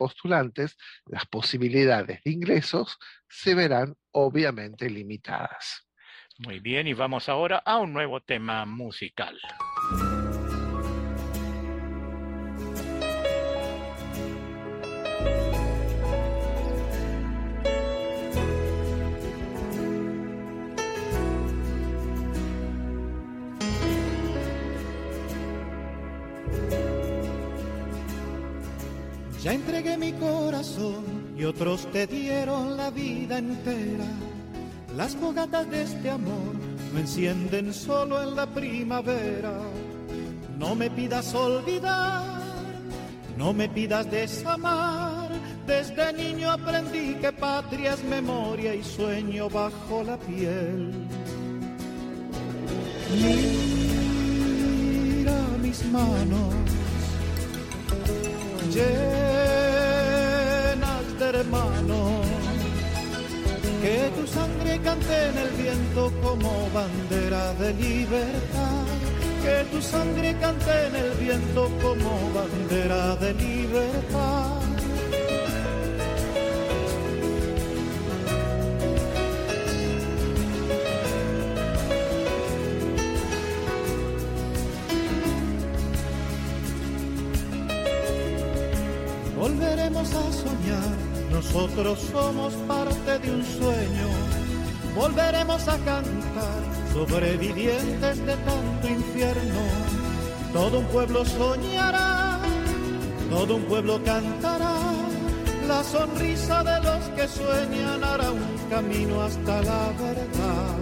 postulantes, las posibilidades de ingresos se verán obviamente limitadas. Muy bien, y vamos ahora a un nuevo tema musical. Ya entregué mi corazón y otros te dieron la vida entera. Las fogatas de este amor no encienden solo en la primavera. No me pidas olvidar, no me pidas desamar. Desde niño aprendí que patria es memoria y sueño bajo la piel. Mira mis manos llenas de hermanos, que tu sangre cante en el viento como bandera de libertad, que tu sangre cante en el viento como bandera de libertad. Volveremos a soñar, nosotros somos parte de un sueño. Volveremos a cantar, sobrevivientes de tanto infierno. Todo un pueblo soñará, todo un pueblo cantará. La sonrisa de los que sueñan hará un camino hasta la verdad.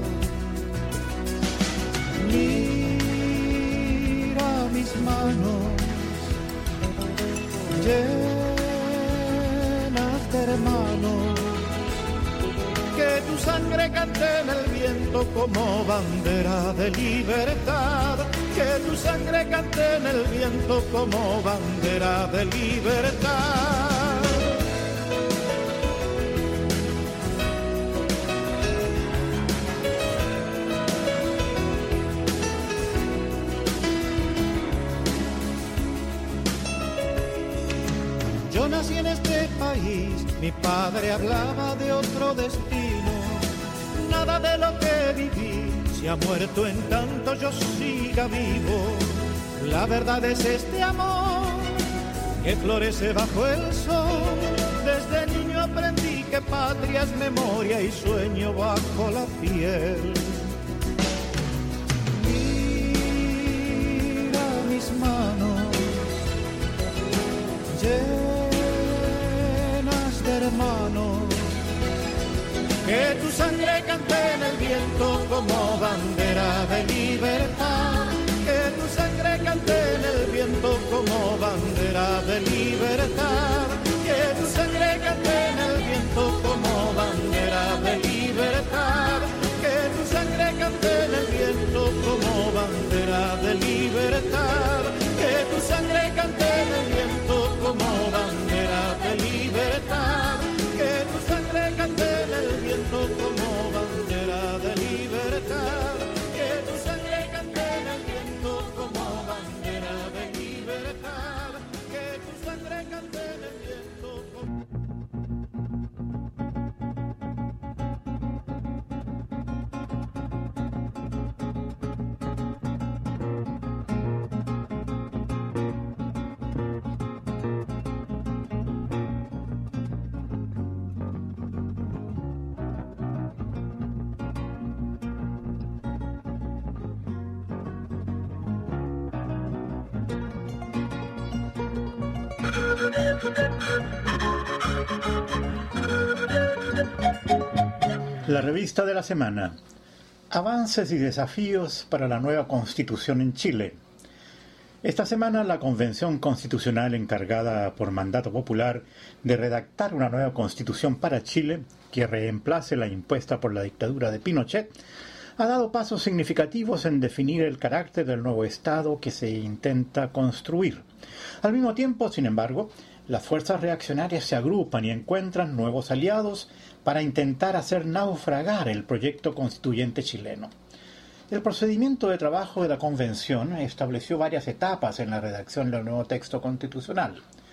Mira mis manos llenas de hermanos, que tu sangre cante en el viento como bandera de libertad, que tu sangre cante en el viento como bandera de libertad. Yo nací en este país, mi padre hablaba de otro destino. Nada de lo que viví se ha muerto en tanto yo siga vivo. La verdad es este amor que florece bajo el sol. Desde niño aprendí que patria es memoria y sueño bajo la piel. Mira mis manos hermanos, que tu sangre cante en el viento como bandera de libertad, que tu sangre cante en el viento como bandera de libertad, que tu sangre cante en el viento como bandera de libertad, que tu sangre cante en el viento como bandera de libertad, que tu sangre cante en el viento como bandera de libertad, que tu sangre cante en el viento como bandera de libertad, que tu sangre cante en el viento como bandera de libertad, que tu sangre cante en el viento como... La revista de la semana. Avances y desafíos para la nueva Constitución en Chile. Esta semana la Convención Constitucional encargada por mandato popular de redactar una nueva Constitución para Chile que reemplace la impuesta por la dictadura de Pinochet ha dado pasos significativos en definir el carácter del nuevo Estado que se intenta construir. Al mismo tiempo, sin embargo, las fuerzas reaccionarias se agrupan y encuentran nuevos aliados para intentar hacer naufragar el proyecto constituyente chileno. El procedimiento de trabajo de la Convención estableció varias etapas en la redacción del nuevo texto constitucional.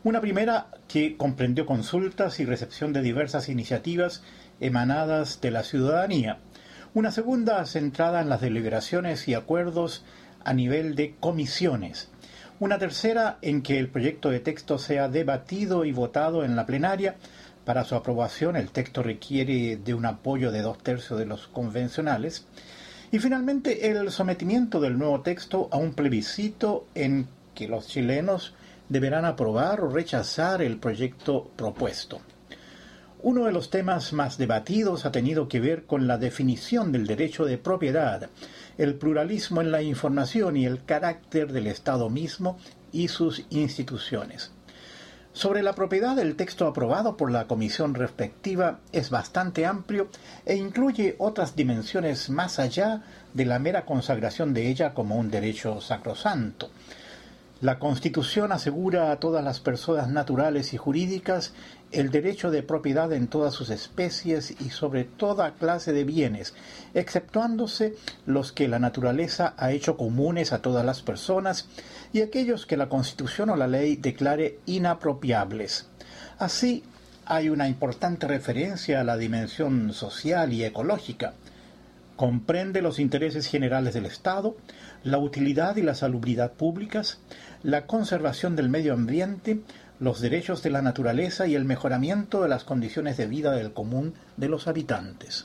Una primera que comprendió consultas y recepción de diversas iniciativas emanadas de la ciudadanía. Una segunda centrada en las deliberaciones y acuerdos a nivel de comisiones. Una tercera en que el proyecto de texto sea debatido y votado en la plenaria. Para su aprobación, el texto requiere de un apoyo de 2/3 de los convencionales. Y finalmente, el sometimiento del nuevo texto a un plebiscito en que los chilenos deberán aprobar o rechazar el proyecto propuesto. Uno de los temas más debatidos ha tenido que ver con la definición del derecho de propiedad, el pluralismo en la información y el carácter del Estado mismo y sus instituciones. Sobre la propiedad, el texto aprobado por la comisión respectiva es bastante amplio e incluye otras dimensiones más allá de la mera consagración de ella como un derecho sacrosanto. La Constitución asegura a todas las personas naturales y jurídicas el derecho de propiedad en todas sus especies y sobre toda clase de bienes, exceptuándose los que la naturaleza ha hecho comunes a todas las personas y aquellos que la Constitución o la ley declare inapropiables. Así, hay una importante referencia a la dimensión social y ecológica. Comprende los intereses generales del Estado, la utilidad y la salubridad públicas, la conservación del medio ambiente, los derechos de la naturaleza y el mejoramiento de las condiciones de vida del común de los habitantes.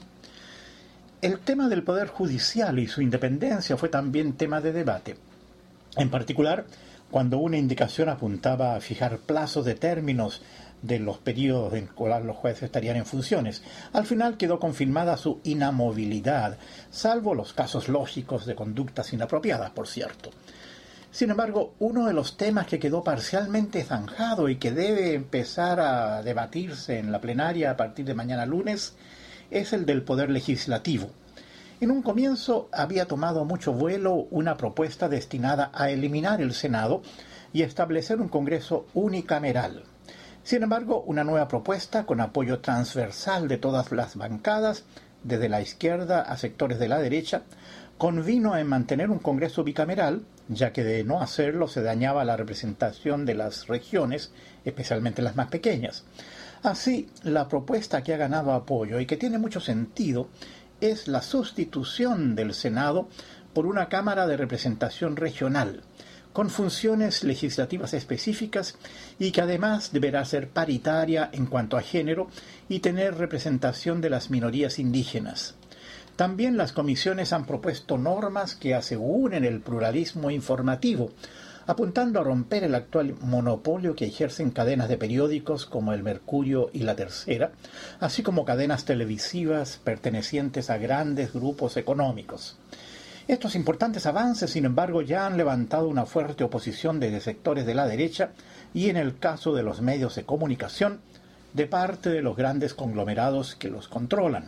El tema del Poder Judicial y su independencia fue también tema de debate. En particular, cuando una indicación apuntaba a fijar plazos de términos de los periodos en los que los jueces estarían en funciones. Al final quedó confirmada su inamovilidad, salvo los casos lógicos de conductas inapropiadas, por cierto. Sin embargo, uno de los temas que quedó parcialmente zanjado y que debe empezar a debatirse en la plenaria a partir de mañana lunes es el del Poder Legislativo. En un comienzo había tomado mucho vuelo una propuesta destinada a eliminar el Senado y establecer un Congreso unicameral. Sin embargo, una nueva propuesta con apoyo transversal de todas las bancadas, desde la izquierda a sectores de la derecha, convino en mantener un Congreso bicameral, ya que de no hacerlo se dañaba la representación de las regiones, especialmente las más pequeñas. Así, la propuesta que ha ganado apoyo y que tiene mucho sentido es la sustitución del Senado por una Cámara de Representación Regional, con funciones legislativas específicas y que además deberá ser paritaria en cuanto a género y tener representación de las minorías indígenas. También las comisiones han propuesto normas que aseguren el pluralismo informativo, apuntando a romper el actual monopolio que ejercen cadenas de periódicos como El Mercurio y La Tercera, así como cadenas televisivas pertenecientes a grandes grupos económicos. Estos importantes avances, sin embargo, ya han levantado una fuerte oposición desde sectores de la derecha y, en el caso de los medios de comunicación, de parte de los grandes conglomerados que los controlan.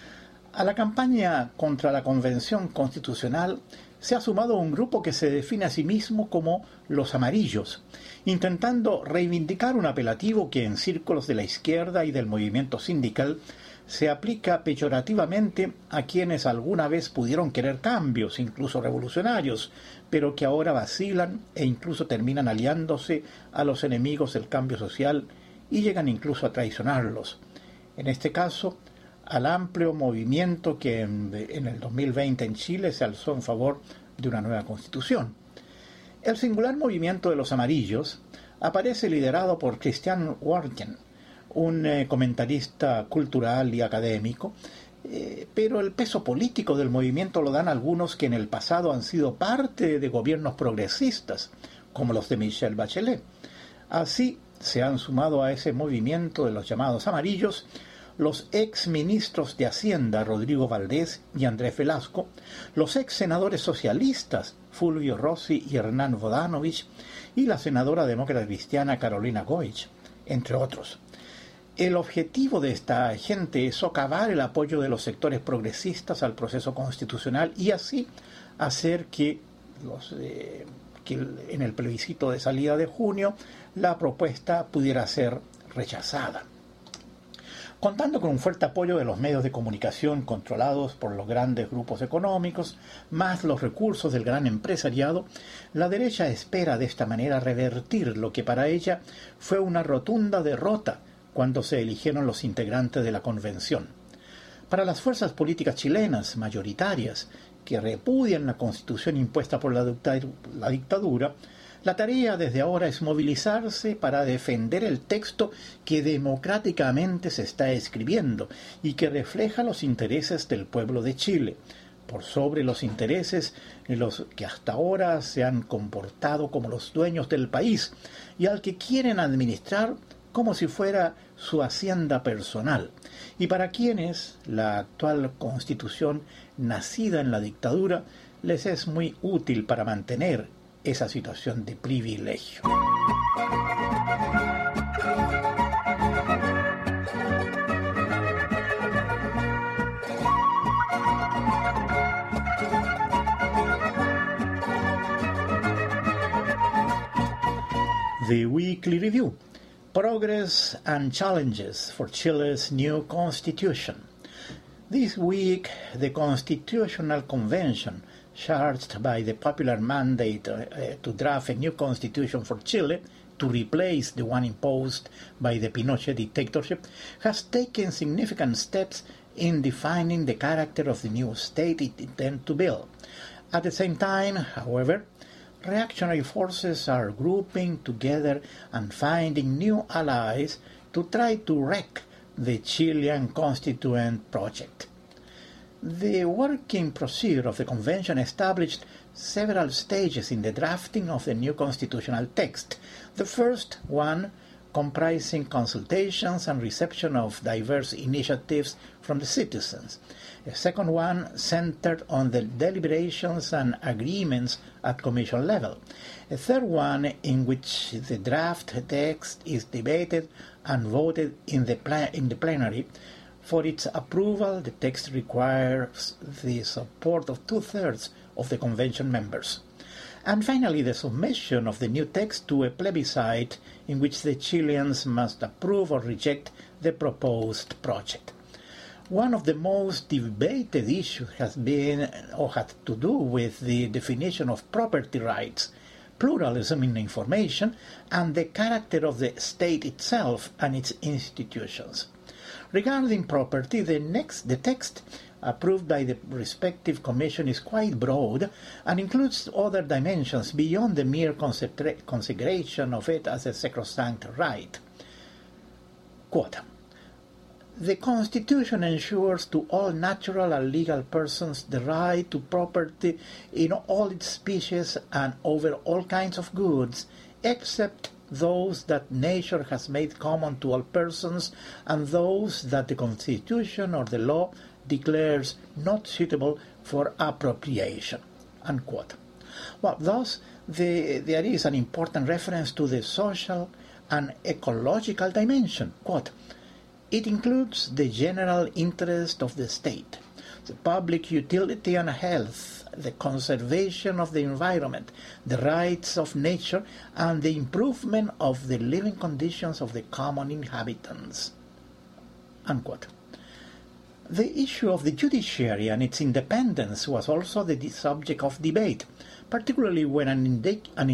A la campaña contra la Convención Constitucional se ha sumado un grupo que se define a sí mismo como los amarillos, intentando reivindicar un apelativo que en círculos de la izquierda y del movimiento sindical se aplica peyorativamente a quienes alguna vez pudieron querer cambios, incluso revolucionarios, pero que ahora vacilan e incluso terminan aliándose a los enemigos del cambio social y llegan incluso a traicionarlos. En este caso, al amplio movimiento que en el 2020 en Chile se alzó en favor de una nueva constitución. El singular movimiento de los amarillos aparece liderado por Christian Wartjen, un comentarista cultural y académico, pero el peso político del movimiento lo dan algunos que en el pasado han sido parte de gobiernos progresistas, como los de Michelle Bachelet. Así se han sumado a ese movimiento de los llamados amarillos los ex ministros de Hacienda Rodrigo Valdés y Andrés Velasco, los ex senadores socialistas Fulvio Rossi y Hernán Vodanovich y la senadora demócrata cristiana Carolina Goich, entre otros. El objetivo de esta gente es socavar el apoyo de los sectores progresistas al proceso constitucional y así hacer que en el plebiscito de salida de junio la propuesta pudiera ser rechazada. Contando con un fuerte apoyo de los medios de comunicación controlados por los grandes grupos económicos, más los recursos del gran empresariado, la derecha espera de esta manera revertir lo que para ella fue una rotunda derrota cuando se eligieron los integrantes de la convención. Para las fuerzas políticas chilenas mayoritarias que repudian la constitución impuesta por la dictadura, la tarea desde ahora es movilizarse para defender el texto que democráticamente se está escribiendo y que refleja los intereses del pueblo de Chile, por sobre los intereses de los que hasta ahora se han comportado como los dueños del país y al que quieren administrar como si fuera su hacienda personal, y para quienes la actual constitución nacida en la dictadura les es muy útil para mantener esa situación de privilegio. The Weekly Review: Progress and Challenges for Chile's New Constitution. This week, the Constitutional Convention, charged by the popular mandate to draft a new constitution for Chile to replace the one imposed by the Pinochet dictatorship, has taken significant steps in defining the character of the new state it intends to build. At the same time, however, reactionary forces are grouping together and finding new allies to try to wreck the Chilean constituent project. The working procedure of the convention established several stages in the drafting of the new constitutional text. The first one comprising consultations and reception of diverse initiatives from the citizens. A second one centered on the deliberations and agreements at commission level. A third one in which the draft text is debated and voted in the plenary. For its approval, the text requires the support of 2/3 of the convention members. And finally, the submission of the new text to a plebiscite in which the Chileans must approve or reject the proposed project. One of the most debated issues has been or had to do with the definition of property rights, pluralism in information, and the character of the state itself and its institutions. Regarding property, the text approved by the respective commission is quite broad and includes other dimensions beyond the mere consecration of it as a sacrosanct right. Quote, "The Constitution ensures to all natural and legal persons the right to property in all its species and over all kinds of goods, except those that nature has made common to all persons and those that the Constitution or the law declares not suitable for appropriation." Unquote. Well, thus, there is an important reference to the social and ecological dimension. Quote, "It includes the general interest of the state, the public utility and health, the conservation of the environment, the rights of nature, and the improvement of the living conditions of the common inhabitants." Unquote. The issue of the judiciary and its independence was also the subject of debate, particularly when an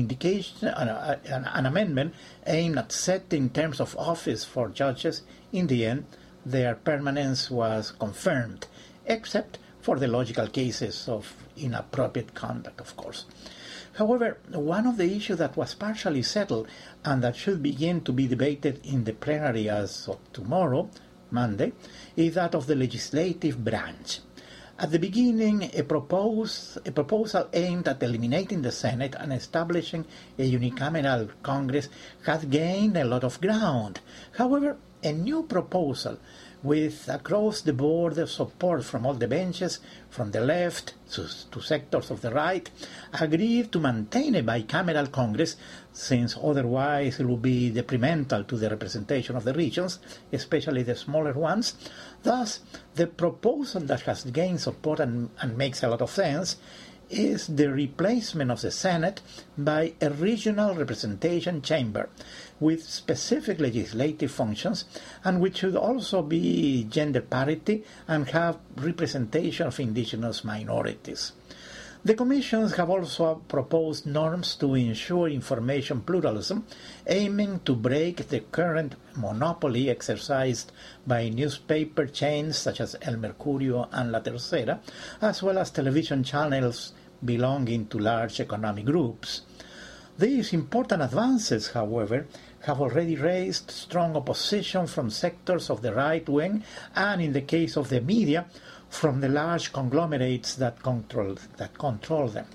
amendment aimed at setting terms of office for judges. In the end, their permanence was confirmed, except for the logical cases of inappropriate conduct, of course. However, one of the issues that was partially settled and that should begin to be debated in the plenary as of tomorrow, Monday, is that of the legislative branch. At the beginning, a proposal aimed at eliminating the Senate and establishing a unicameral Congress had gained a lot of ground. However, a new proposal with across-the-board support from all the benches, from the left to sectors of the right, agreed to maintain a bicameral Congress, since otherwise it would be detrimental to the representation of the regions, especially the smaller ones. Thus, the proposal that has gained support and makes a lot of sense is the replacement of the Senate by a regional representation chamber with specific legislative functions, and which should also be gender parity and have representation of indigenous minorities. The commissions have also proposed norms to ensure information pluralism, aiming to break the current monopoly exercised by newspaper chains such as El Mercurio and La Tercera, as well as television channels belonging to large economic groups. These important advances, however, have already raised strong opposition from sectors of the right wing and, in the case of the media, from the large conglomerates that control them.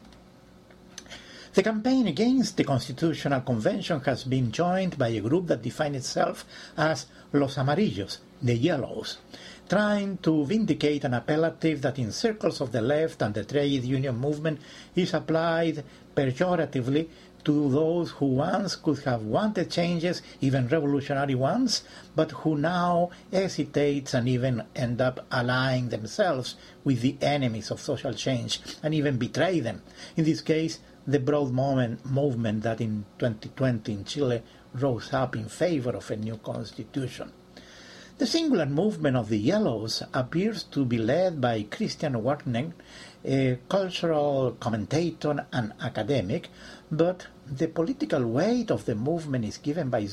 The campaign against the Constitutional Convention has been joined by a group that defines itself as Los Amarillos, the Yellows, trying to vindicate an appellative that in circles of the left and the trade union movement is applied pejoratively to those who once could have wanted changes, even revolutionary ones, but who now hesitate and even end up allying themselves with the enemies of social change and even betray them. In this case, the broad movement that in 2020 in Chile rose up in favor of a new constitution. The singular movement of the Yellows appears to be led by Christian Wagner, a cultural commentator and academic, but the political weight of the movement is given by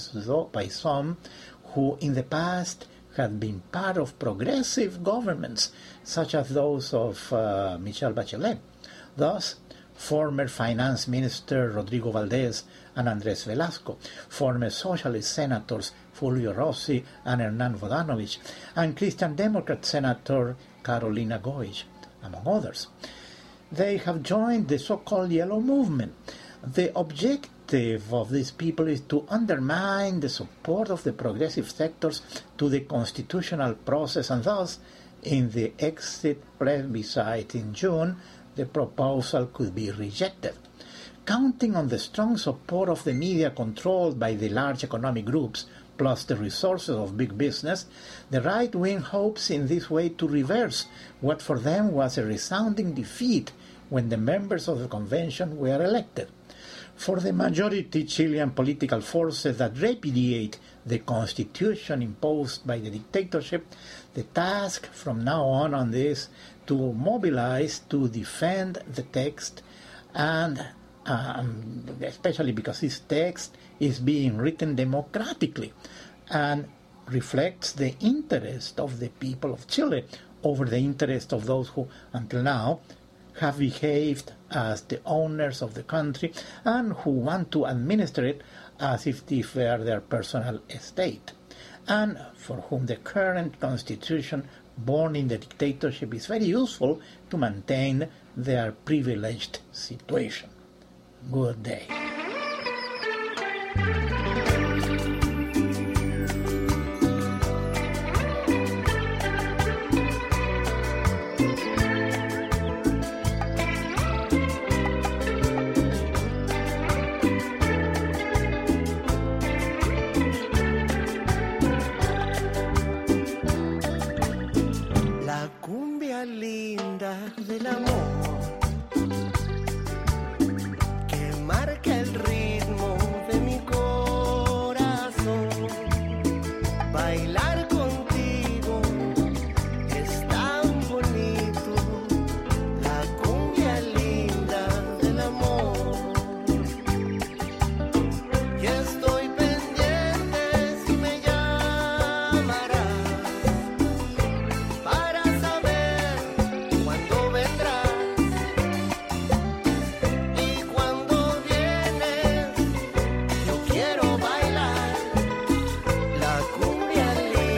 some who in the past had been part of progressive governments, such as those of Michelle Bachelet. Thus, former Finance Minister Rodrigo Valdés and Andrés Velasco, former Socialist Senators Fulvio Rossi and Hernán Vodanovic, and Christian Democrat Senator Carolina Goich, among others. They have joined the so-called Yellow Movement. The objective of these people is to undermine the support of the progressive sectors to the constitutional process, and thus, in the exit plebiscite in June, the proposal could be rejected. Counting on the strong support of the media controlled by the large economic groups, plus the resources of big business, the right wing hopes in this way to reverse what for them was a resounding defeat when the members of the convention were elected. For the majority Chilean political forces that repudiate the constitution imposed by the dictatorship, the task from now on is to mobilize to defend the text, and especially because this text is being written democratically and reflects the interest of the people of Chile over the interest of those who, until now, have behaved as the owners of the country and who want to administer it as if this were their personal estate, and for whom the current constitution born in the dictatorship is very useful to maintain their privileged situation. Good day. Del amor que marca el ritmo de mi corazón. Bailar contigo es tan bonito, la cumbia linda del amor. Y estoy pendiente si me llamarás para saber cuándo vendrás. Y cuando vienes, yo quiero bailar la cumbia linda.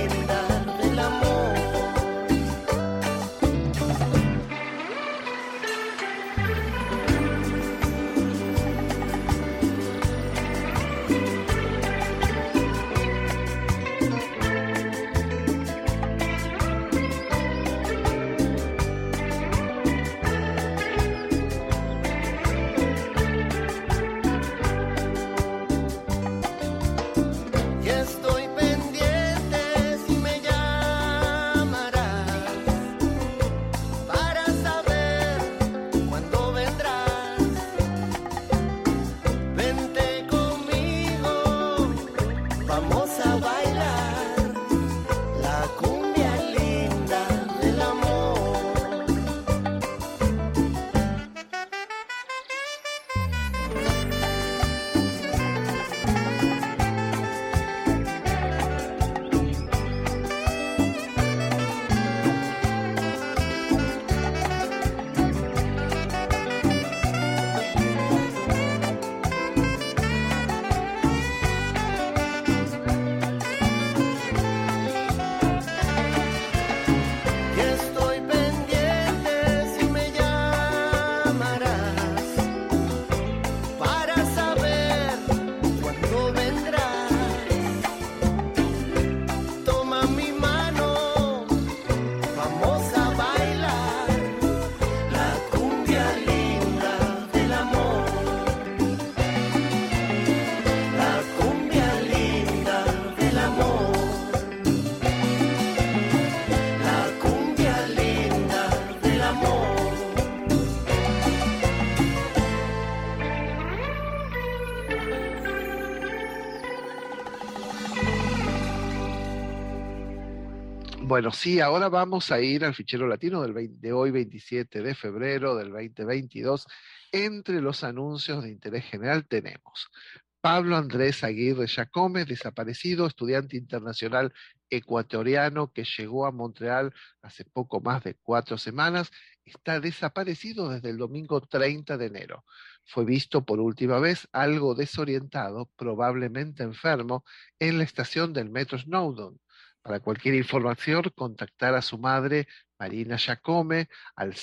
Bueno, sí, ahora vamos a ir al fichero latino de hoy, 27 de febrero del 2022. Entre los anuncios de interés general tenemos Pablo Andrés Aguirre Jacome, desaparecido, estudiante internacional ecuatoriano que llegó a Montreal hace poco más de 4 semanas, está desaparecido desde el domingo 30 de enero. Fue visto por última vez algo desorientado, probablemente enfermo, en la estación del metro Snowdon. Para cualquier información, contactar a su madre, Marina Jacome, al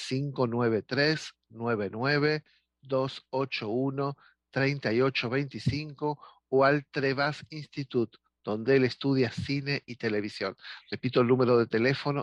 593-99-281-3825 o al Trevas Institute, donde él estudia cine y televisión. Repito el número de teléfono: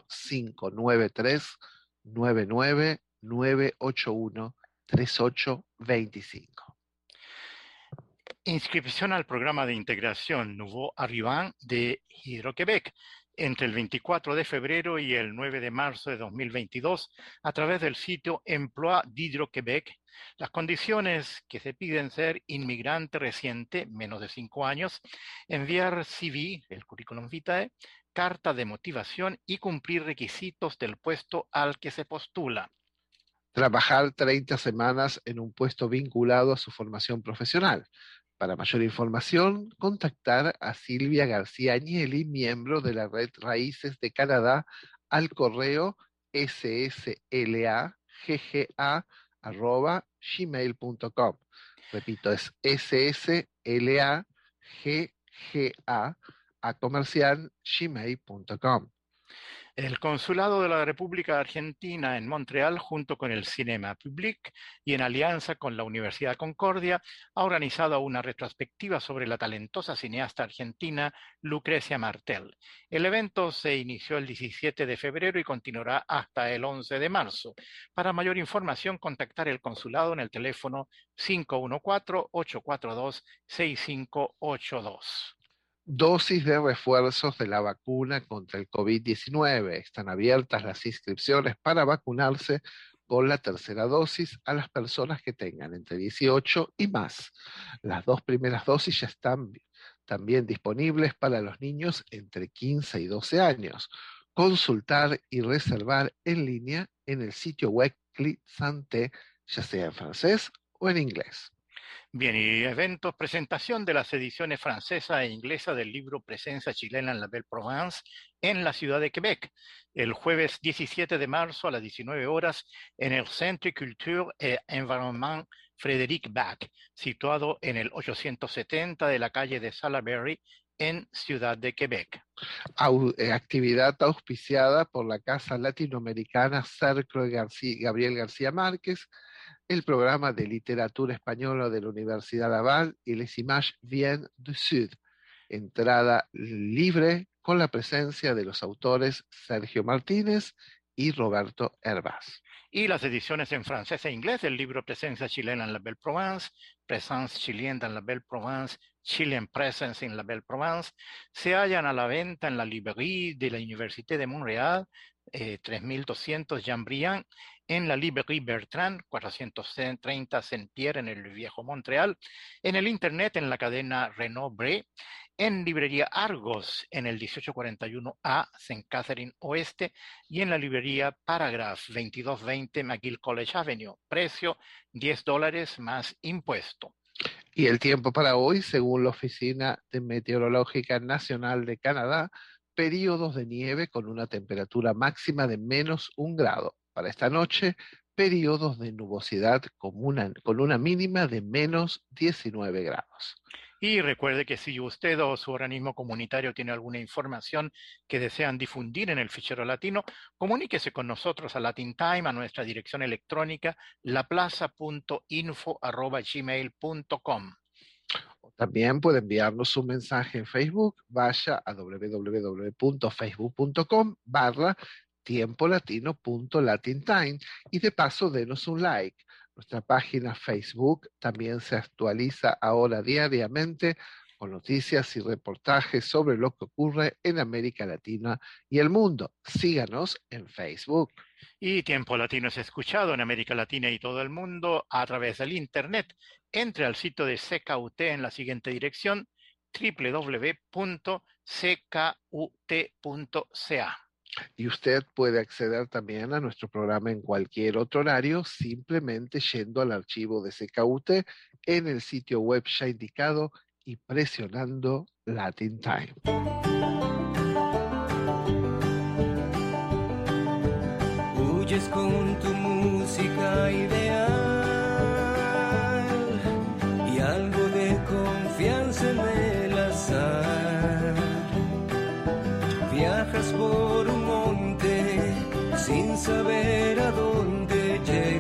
593-99-981-3825. Inscripción al programa de integración Nouveau Arrivant de Hydro-Québec entre el 24 de febrero y el 9 de marzo de 2022 a través del sitio Emploi d'Hydro-Québec. Las condiciones que se piden: ser inmigrante reciente, menos de 5 años, enviar CV, el currículum vitae, carta de motivación y cumplir requisitos del puesto al que se postula. Trabajar 30 semanas en un puesto vinculado a su formación profesional. Para mayor información, contactar a Silvia García Agnelli, miembro de la Red Raíces de Canadá, al correo sslagga@gmail.com. Repito, es sslagga@gmail.com. El Consulado de la República Argentina en Montreal, junto con el Cinema Public y en alianza con la Universidad Concordia, ha organizado una retrospectiva sobre la talentosa cineasta argentina Lucrecia Martel. El evento se inició el 17 de febrero y continuará hasta el 11 de marzo. Para mayor información, contactar el consulado en el teléfono 514-842-6582. Dosis de refuerzos de la vacuna contra el COVID-19. Están abiertas las inscripciones para vacunarse con la tercera dosis a las personas que tengan entre 18 y más. Las 2 primeras dosis ya están también disponibles para los niños entre 15 y 12 años. Consultar y reservar en línea en el sitio web Clic Santé, ya sea en francés o en inglés. Bien, y eventos: presentación de las ediciones francesa e inglesa del libro Presencia chilena en la Belle Province en la ciudad de Quebec, el jueves 17 de marzo a las 19 horas en el Centre Culture et Environnement Frédéric Bach, situado en el 870 de la calle de Salaberry, en Ciudad de Quebec. Actividad auspiciada por la Casa Latinoamericana Cercle Gabriel García Márquez, el programa de literatura española de la Universidad Laval y Les Images Viennent du Sud. Entrada libre con la presencia de los autores Sergio Martínez y Roberto Hervás. Y las ediciones en francés e inglés del libro Presencia chilena en la Belle Province, Présence chilienne dans la Belle Province, Chilean Presence in la Belle Province, se hallan a la venta en la Librairie de la Université de Montréal, 3200 Jean-Briand, en la Librairie Bertrand, 430 Saint-Pierre en el Viejo Montreal, en el Internet en la cadena Renaud-Bré, en Librería Argos en el 1841A St. Catherine Oeste y en la librería Paragraph 2220 McGill College Avenue. Precio $10 más impuesto. Y el tiempo para hoy, según la Oficina Meteorológica Nacional de Canadá, periodos de nieve con una temperatura máxima de -1 grado. Para esta noche, periodos de nubosidad con una mínima de -19 grados. Y recuerde que si usted o su organismo comunitario tiene alguna información que desean difundir en el fichero latino, comuníquese con nosotros a Latin Time a nuestra dirección electrónica laplaza.info@gmail.com. También puede enviarnos un mensaje en Facebook. Vaya a www.facebook.com/tiempolatino.latintime y de paso denos un like. Nuestra página Facebook también se actualiza ahora diariamente con noticias y reportajes sobre lo que ocurre en América Latina y el mundo. Síganos en Facebook. Y Tiempo Latino es escuchado en América Latina y todo el mundo a través del Internet. Entre al sitio de CKUT en la siguiente dirección: www.ckut.ca. Y usted puede acceder también a nuestro programa en cualquier otro horario, simplemente yendo al archivo de CKUT en el sitio web ya indicado y presionando Latin Time. Huyes con tu música ideal y algo de confianza en el azar. Viajas por un monte sin saber a dónde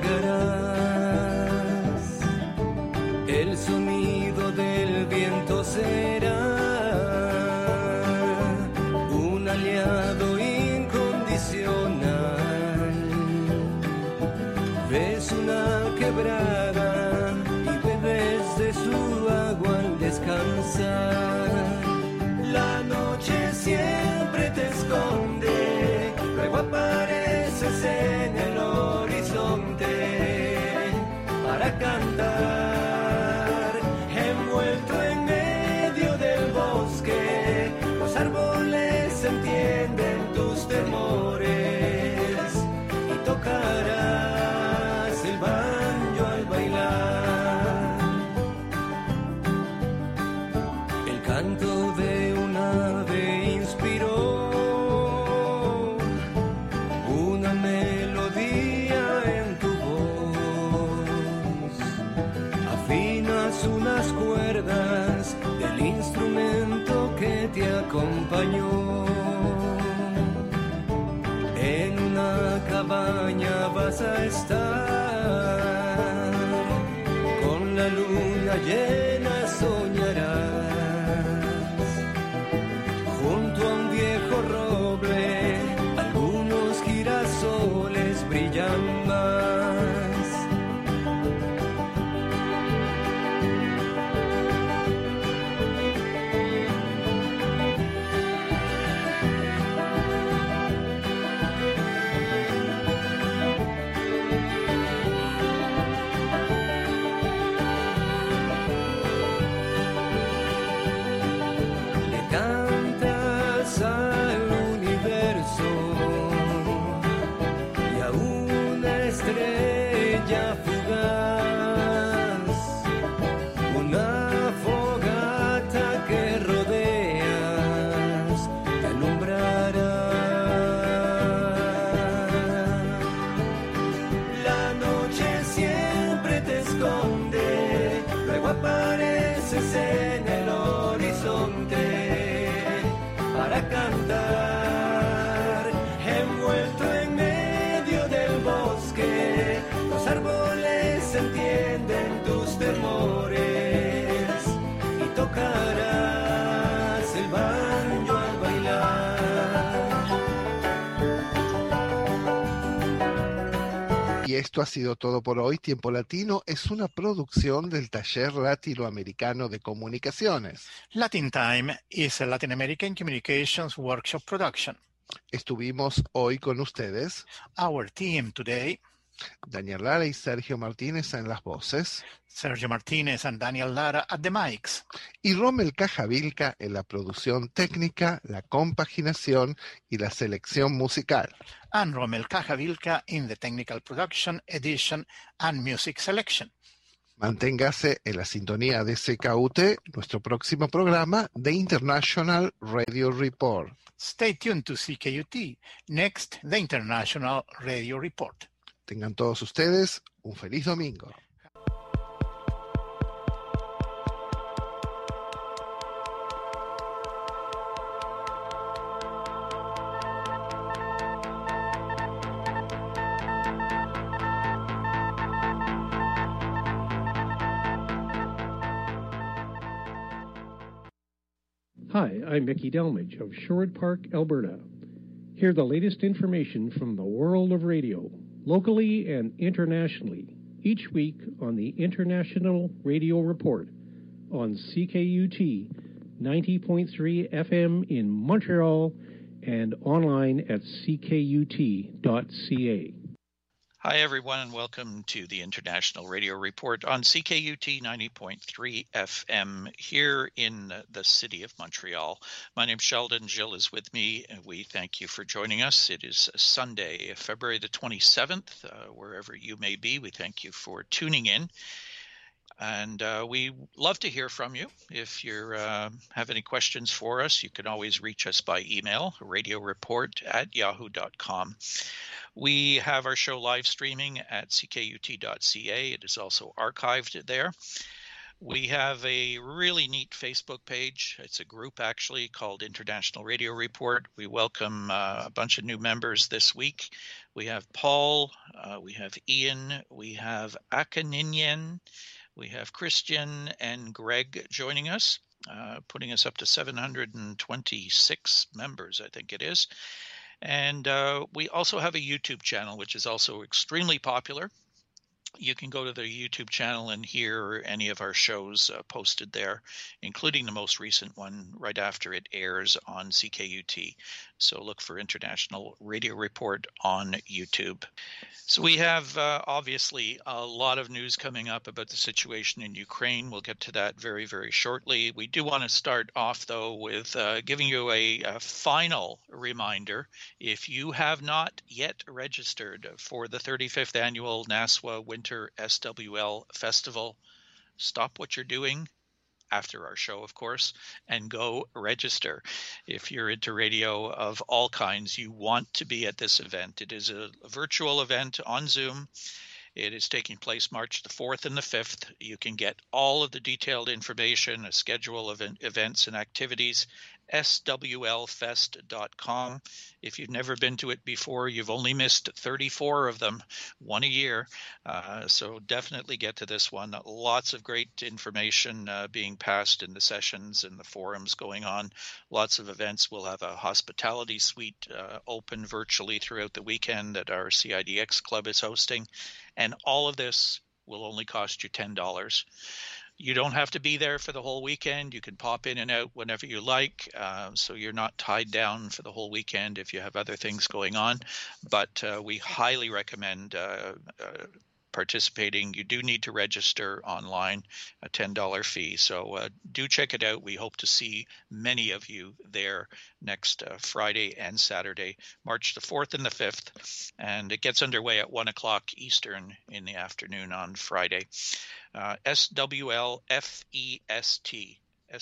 llegarás. El sonido del viento será un aliado incondicional. Ves una quebrada y bebes de su agua al descansar. La noche siempre te esconde, luego apareces en el horizonte para cantar. Envuelto en medio del bosque, los árboles entienden tus temores y tocarás el banjo al bailar. El canto de un ave inspiró una melodía en tu voz. Afinas unas cuerdas del instrumento que te acompañó. En una cabaña vas a estar, con la luna llena soñarás. Junto a un viejo roble, algunos girasoles brillan más. Le cantas al universo y a una estrella fugaz, una fogata que rodeas te alumbrará. La noche siempre te esconde, luego apareces en el horizonte para cantar. Envuelto en medio del bosque, los árboles entienden tus temores y tocarás el banjo al bailar. Y esto ha sido todo por hoy. Tiempo Latino es una producción del Taller Latinoamericano de Comunicaciones. Latin Time is a Latin American Communications Workshop production. Estuvimos hoy con ustedes, Our team today, Daniel Lara y Sergio Martínez en las voces, Sergio Martinez and Daniel Lara at the mics, y Rommel Cajavilca en la producción técnica, la compaginación y la selección musical. and Rommel Cajavilca in the technical production, edition, and music selection. Manténgase en la sintonía de CKUT, nuestro próximo programa de International Radio Report. Stay tuned to CKUT. Next, the International Radio Report. Tengan todos ustedes un feliz domingo. Hi, I'm Mickey Delmage of Sherwood Park, Alberta. Hear the latest information from the world of radio, locally and internationally, each week on the International Radio Report on CKUT 90.3 FM in Montreal and online at ckut.ca. Hi, everyone, and welcome to the International Radio Report on CKUT 90.3 FM here in the city of Montreal. My name's Sheldon. Jill is with me, and we thank you for joining us. It is Sunday, February the 27th. Wherever you may be, we thank you for tuning in. And we love to hear from you. If you have any questions for us, you can always reach us by email, radioreport@yahoo.com. We have our show live streaming at ckut.ca. It is also archived there. We have a really neat Facebook page. It's a group actually called International Radio Report. We welcome a bunch of new members this week. We have Paul, we have Ian, we have Akaninyen, we have Christian and Greg joining us, putting us up to 726 members, I think it is. And we also have a YouTube channel, which is also extremely popular. You can go to the YouTube channel and hear any of our shows posted there, including the most recent one right after it airs on CKUT. So look for International Radio Report on YouTube. So we have obviously a lot of news coming up about the situation in Ukraine. We'll get to that very, very shortly. We do want to start off, though, with giving you a final reminder. If you have not yet registered for the 35th Annual NASWA Winter SWL Festival, stop what you're doing after our show, of course, and go register. If you're into radio of all kinds, you want to be at this event. It is a virtual event on Zoom. It is taking place March the 4th and the 5th. You can get all of the detailed information, a schedule of events and activities, swlfest.com. If you've never been to it before, you've only missed 34 of them, one a year. So definitely get to this one. Lots of great information being passed in the sessions and the forums going on. Lots of events. We'll have a hospitality suite open virtually throughout the weekend that our CIDX club is hosting. And all of this will only cost you $10. You don't have to be there for the whole weekend. You can pop in and out whenever you like, so you're not tied down for the whole weekend if you have other things going on. But we highly recommend participating. You do need to register online, a $10 fee. So do check it out. We hope to see many of you there next Friday and Saturday, March the 4th and the 5th. And it gets underway at 1 o'clock Eastern in the afternoon on Friday. SWLFEST,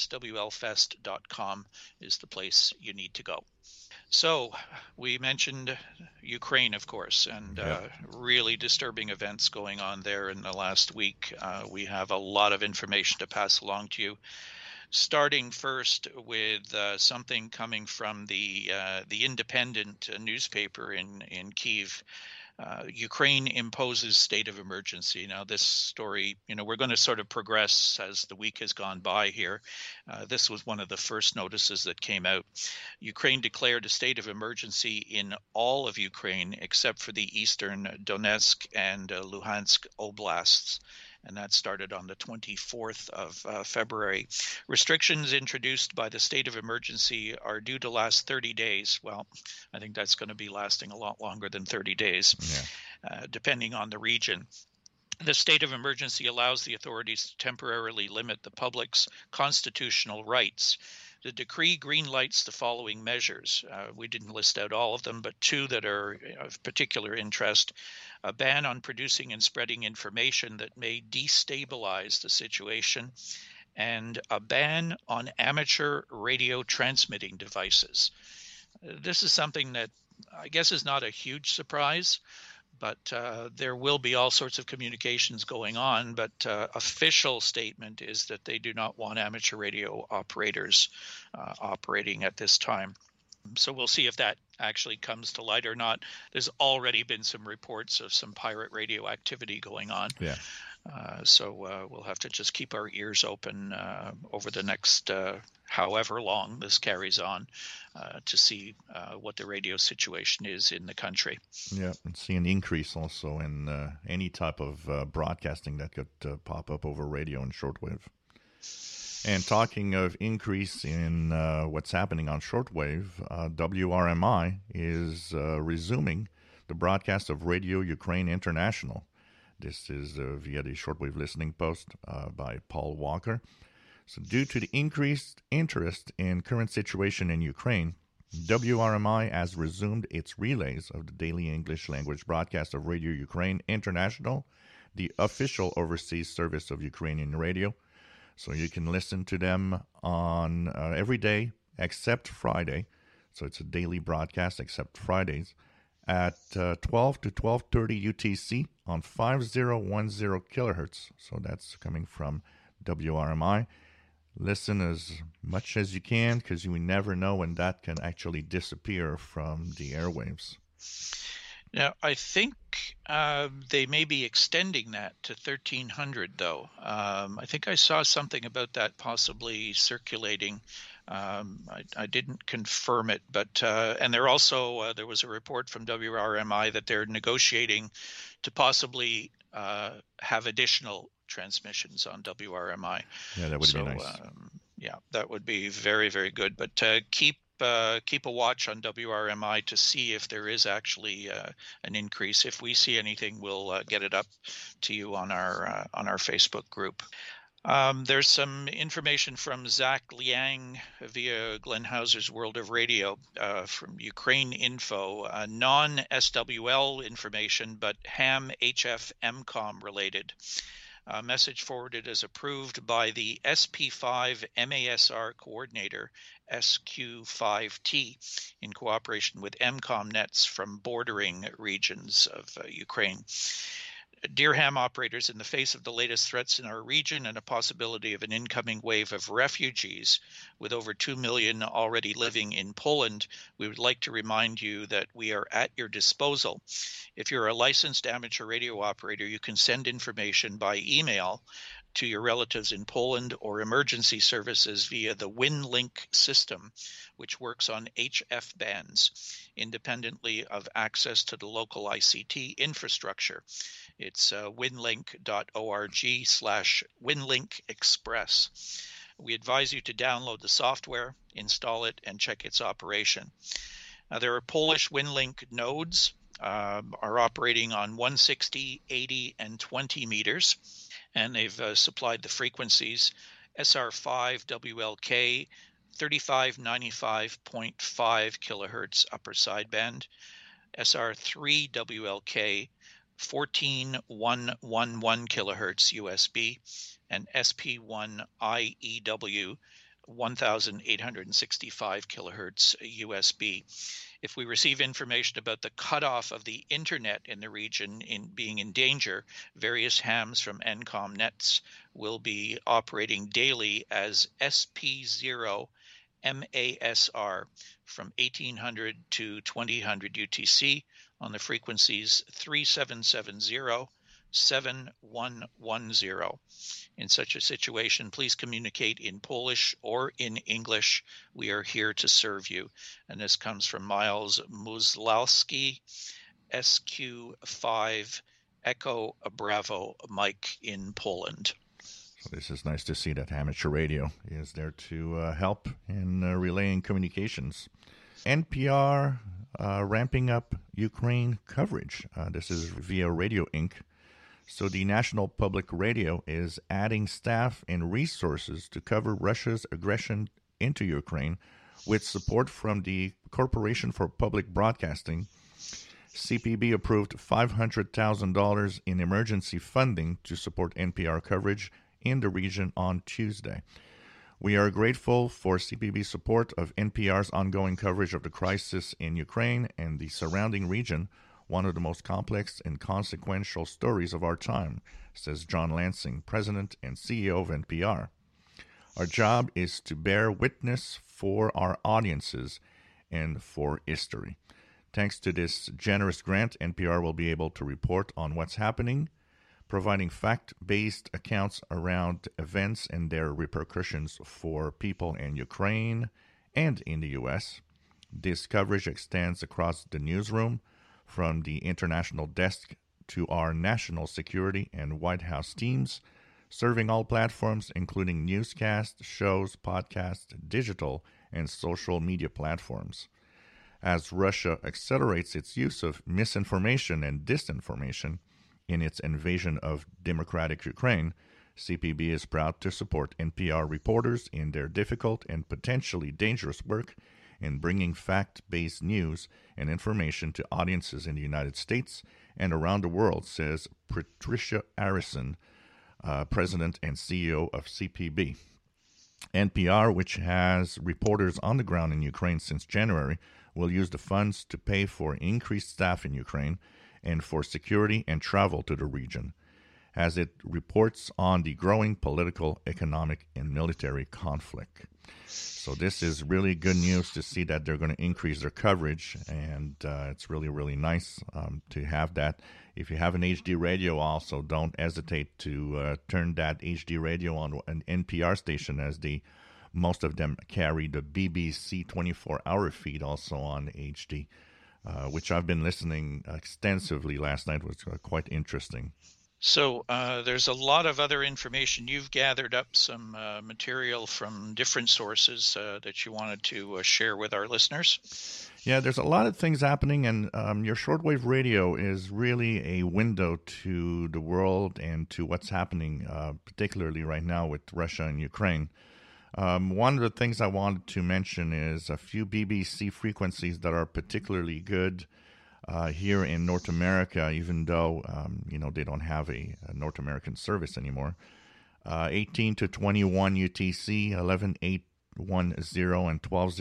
swlfest.com is the place you need to go. So we mentioned Ukraine, of course, and really disturbing events going on there in the last week. We have a lot of information to pass along to you, starting first with something coming from the Independent newspaper in Kyiv. Ukraine imposes state of emergency. Now, this story, we're going to sort of progress as the week has gone by here. This was one of the first notices that came out. Ukraine declared a state of emergency in all of Ukraine except for the eastern Donetsk and Luhansk oblasts. And that started on the 24th of February. Restrictions introduced by the state of emergency are due to last 30 days. Well, I think that's going to be lasting a lot longer than 30 days, depending on the region. The state of emergency allows the authorities to temporarily limit the public's constitutional rights. The decree greenlights the following measures. We didn't list out all of them, but two that are of particular interest. A ban on producing and spreading information that may destabilize the situation, and a ban on amateur radio transmitting devices. This is something that I guess is not a huge surprise, but there will be all sorts of communications going on. But official statement is that they do not want amateur radio operators operating at this time. So we'll see if that actually comes to light or not. There's already been some reports of some pirate radio activity going on. Yeah. So we'll have to just keep our ears open over the next however long this carries on to see what the radio situation is in the country. Yeah, and see an increase also in any type of broadcasting that could pop up over radio and shortwave. And talking of increase in what's happening on shortwave, WRMI is resuming the broadcast of Radio Ukraine International. This is via the shortwave listening post by Paul Walker. So due to the increased interest in current situation in Ukraine, WRMI has resumed its relays of the daily English language broadcast of Radio Ukraine International, the official overseas service of Ukrainian radio. So you can listen to them on every day except Friday. So it's a daily broadcast except Fridays at 12 to 12:30 UTC on 5010 kilohertz. So that's coming from WRMI. Listen as much as you can, because you never know when that can actually disappear from the airwaves. Now, I think they may be extending that to 1300, though. I think I saw something about that possibly circulating. I didn't confirm it, but and they're also there was a report from WRMI that they're negotiating to possibly have additional transmissions on WRMI. Yeah, that would be nice. Yeah, that would be very, very good. But keep a watch on WRMI to see if there is actually an increase. If we see anything, we'll get it up to you on our Facebook group. There's some information from Zach Liang via Glenn Hauser's World of Radio from Ukraine Info, non-SWL information, but ham HF MCOM related. Message forwarded as approved by the SP5 MASR coordinator, SQ5T, in cooperation with MCOM nets from bordering regions of Ukraine. Dear ham operators, in the face of the latest threats in our region and a possibility of an incoming wave of refugees, with over 2 million already living in Poland, we would like to remind you that we are at your disposal. If you're a licensed amateur radio operator, you can send information by email to your relatives in Poland or emergency services via the WinLink system, which works on HF bands, independently of access to the local ICT infrastructure. It's winlink.org/WinLinkExpress. We advise you to download the software, install it, and check its operation. There are Polish WinLink nodes are operating on 160, 80, and 20 meters, and they've supplied the frequencies SR5 WLK 3595.5 kilohertz upper sideband, SR3 WLK 14111 kilohertz USB, and SP1 IEW 1865 kilohertz USB. If we receive information about the cutoff of the internet in the region being in danger, various hams from NCOM nets will be operating daily as SP0 MASR from 1800 to 2000 UTC on the frequencies 3770, 7110. In such a situation, please communicate in Polish or in English. We are here to serve you. And this comes from Miles Muslowski, SQ5 Echo Bravo Mike in Poland. So this is nice to see that amateur radio is there to help in relaying communications. NPR ramping up Ukraine coverage. This is via Radio Inc. So the National Public Radio is adding staff and resources to cover Russia's aggression into Ukraine with support from the Corporation for Public Broadcasting. CPB approved $500,000 in emergency funding to support NPR coverage in the region on Tuesday. We are grateful for CPB's support of NPR's ongoing coverage of the crisis in Ukraine and the surrounding region, one of the most complex and consequential stories of our time, says John Lansing, President and CEO of NPR. Our job is to bear witness for our audiences and for history. Thanks to this generous grant, NPR will be able to report on what's happening, providing fact-based accounts around events and their repercussions for people in Ukraine and in the U.S. This coverage extends across the newsroom, from the international desk to our national security and White House teams, serving all platforms, including newscasts, shows, podcasts, digital, and social media platforms. as Russia accelerates its use of misinformation and disinformation in its invasion of democratic Ukraine. CPB is proud to support NPR reporters in their difficult and potentially dangerous work in bringing fact-based news and information to audiences in the United States and around the world, says Patricia Harrison, President and CEO of CPB. NPR, which has reporters on the ground in Ukraine since January, will use the funds to pay for increased staff in Ukraine and for security and travel to the region, as it reports on the growing political, economic, and military conflict. So this is really good news to see that they're going to increase their coverage, and it's really, really nice to have that. If you have an HD radio also, don't hesitate to turn that HD radio on an NPR station, as most of them carry the BBC 24-hour feed also on HD, which I've been listening extensively last night. It was quite interesting. So there's a lot of other information. You've gathered up some material from different sources that you wanted to share with our listeners. Yeah, there's a lot of things happening, and your shortwave radio is really a window to the world and to what's happening, particularly right now with Russia and Ukraine. One of the things I wanted to mention is a few BBC frequencies that are particularly good here in North America, even though they don't have a North American service anymore. 18 to 21 UTC, 11810 and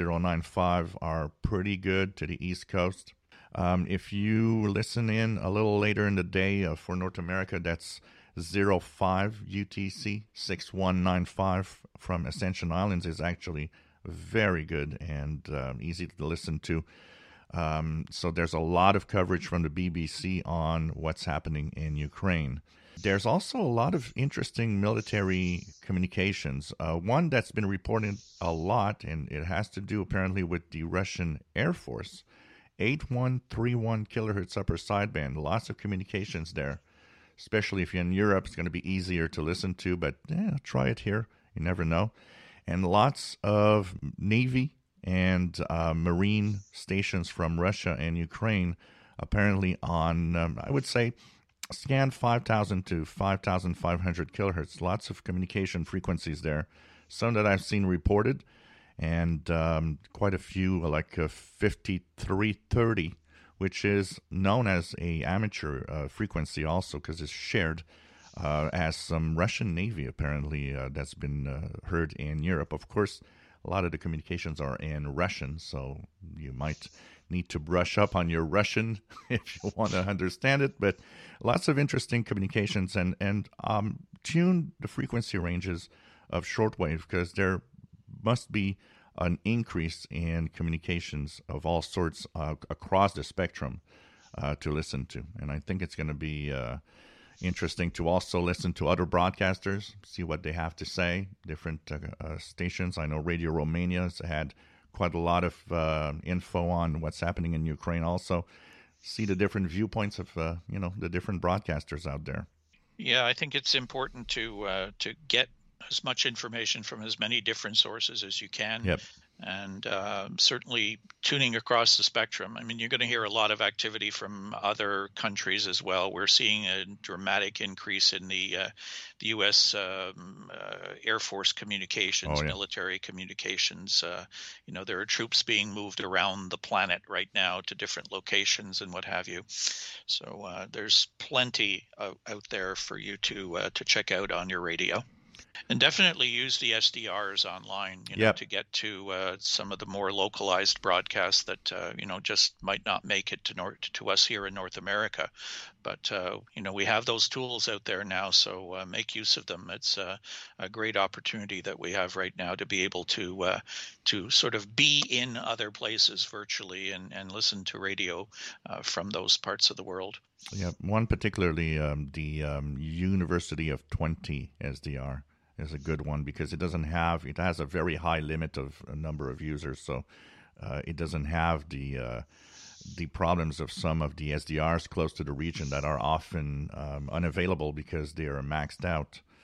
12095 are pretty good to the East Coast. If you listen in a little later in the day for North America, that's 05 UTC, 6195 from Ascension Islands is actually very good and easy to listen to. So there's a lot of coverage from the BBC on what's happening in Ukraine. There's also a lot of interesting military communications. One that's been reported a lot, and it has to do apparently with the Russian Air Force. 8131 kilohertz upper sideband. Lots of communications there. Especially if you're in Europe, it's going to be easier to listen to, but try it here. You never know. And lots of Navy and Marine stations from Russia and Ukraine, apparently on, I would say, scan 5,000 to 5,500 kilohertz. Lots of communication frequencies there. Some that I've seen reported, and quite a few, like 5330, which is known as a amateur frequency also because it's shared as some Russian Navy, apparently, that's been heard in Europe. Of course, a lot of the communications are in Russian, so you might need to brush up on your Russian if you want to understand it. But lots of interesting communications, and tune the frequency ranges of shortwave, because there must be an increase in communications of all sorts across the spectrum to listen to. And I think it's going to be interesting to also listen to other broadcasters, see what they have to say, different stations. I know Radio Romania has had quite a lot of info on what's happening in Ukraine also. See the different viewpoints of, the different broadcasters out there. Yeah, I think it's important to get as much information from as many different sources as you can. Yep. And certainly tuning across the spectrum. I mean, you're going to hear a lot of activity from other countries as well. We're seeing a dramatic increase in the U.S. Air Force communications, military communications. There are troops being moved around the planet right now to different locations and what have you. So there's plenty out there for you to check out on your radio. And definitely use the SDRs online, to get to some of the more localized broadcasts that, just might not make it to us here in North America. But, we have those tools out there now, so make use of them. It's a great opportunity that we have right now to be able to sort of be in other places virtually and listen to radio from those parts of the world. Yeah, one particularly, the University of 20 SDR. Is a good one because it has a very high limit of a number of users, so it doesn't have the problems of some of the SDRs close to the region that are often unavailable because they are maxed out.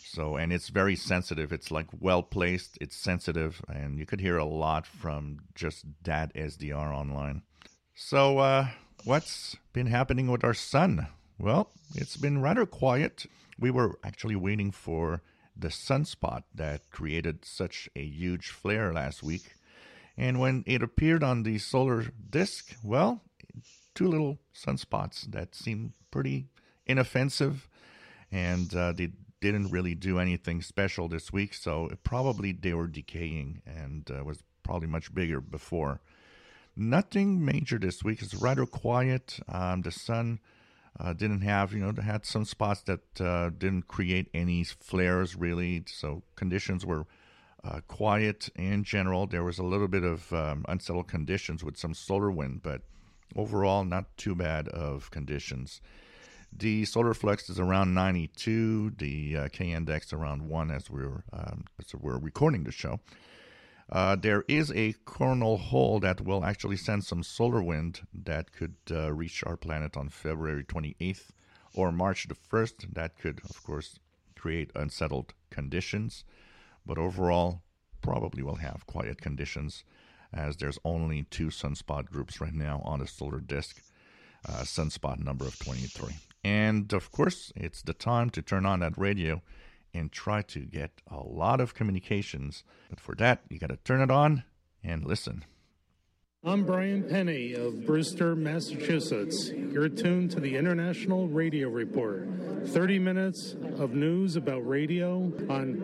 So, and it's very sensitive. It's like well placed. It's sensitive, and you could hear a lot from just that SDR online. So, what's been happening with our sun? Well, it's been rather quiet. We were actually waiting for the sunspot that created such a huge flare last week. And when it appeared on the solar disk, well, two little sunspots that seemed pretty inoffensive, and they didn't really do anything special this week, so probably they were decaying and was probably much bigger before. Nothing major this week. It's rather quiet. The sun didn't have, they had some spots that didn't create any flares really, so conditions were quiet in general. There was a little bit of unsettled conditions with some solar wind, but overall not too bad of conditions. The solar flux is around 92, the K index around 1 as we're recording the show. There is a coronal hole that will actually send some solar wind that could reach our planet on February 28th or March the 1st. That could, of course, create unsettled conditions. But overall, probably will have quiet conditions as there's only 2 sunspot groups right now on the solar disk, sunspot number of 23. And, of course, it's the time to turn on that radio and try to get a lot of communications. But for that, you got to turn it on and listen. I'm Brian Penny of Brewster, Massachusetts. You're tuned to the International Radio Report. 30 minutes of news about radio on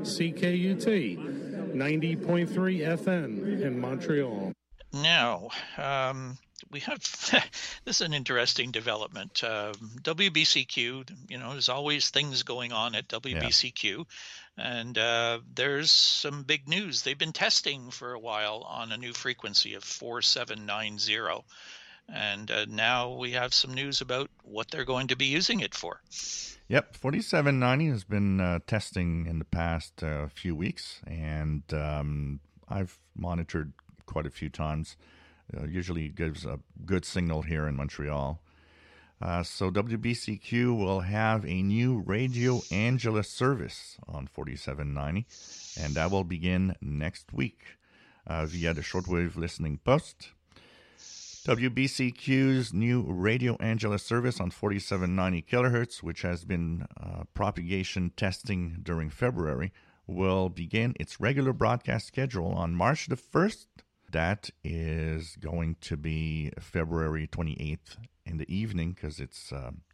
CKUT, 90.3 FM in Montreal. Now, we have, this is an interesting development. WBCQ, there's always things going on at WBCQ. Yeah. And there's some big news. They've been testing for a while on a new frequency of 4790. And now we have some news about what they're going to be using it for. Yep, 4790 has been testing in the past few weeks. And I've monitored quite a few times. Usually gives a good signal here in Montreal. So WBCQ will have a new Radio Angela service on 4790, and that will begin next week via the shortwave listening post. WBCQ's new Radio Angela service on 4790 kilohertz, which has been propagation testing during February, will begin its regular broadcast schedule on March the 1st. That is going to be February 28th in the evening because it's